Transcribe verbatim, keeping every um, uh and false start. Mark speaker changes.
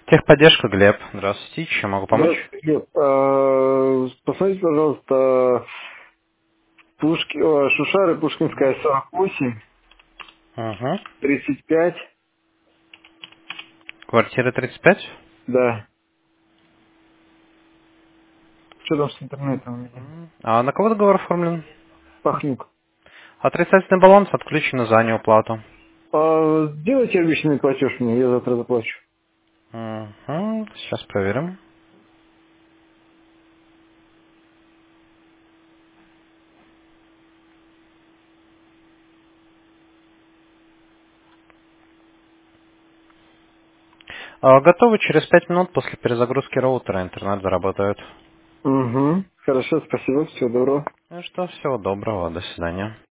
Speaker 1: Техподдержка, Глеб. Здравствуйте, чем могу помочь?
Speaker 2: Здравствуйте. А, Посмотрите, пожалуйста, Пушки... о, Шушары, Пушкинская, сорок восемь,
Speaker 1: Угу.
Speaker 2: тридцать пять,
Speaker 1: Квартира тридцать пять?
Speaker 2: да. Что там с интернетом у меня?
Speaker 1: М. А на кого договор оформлен?
Speaker 2: Пахнюк.
Speaker 1: Отрицательный баланс отключен за неуплату.
Speaker 2: А, сделайте обычный платеж мне, я завтра заплачу.
Speaker 1: Угу. Сейчас проверим. А, готовы через пять минут после перезагрузки роутера. Интернет заработает.
Speaker 2: Угу. Хорошо, спасибо, всего доброго.
Speaker 1: Ну что, всего доброго. До свидания.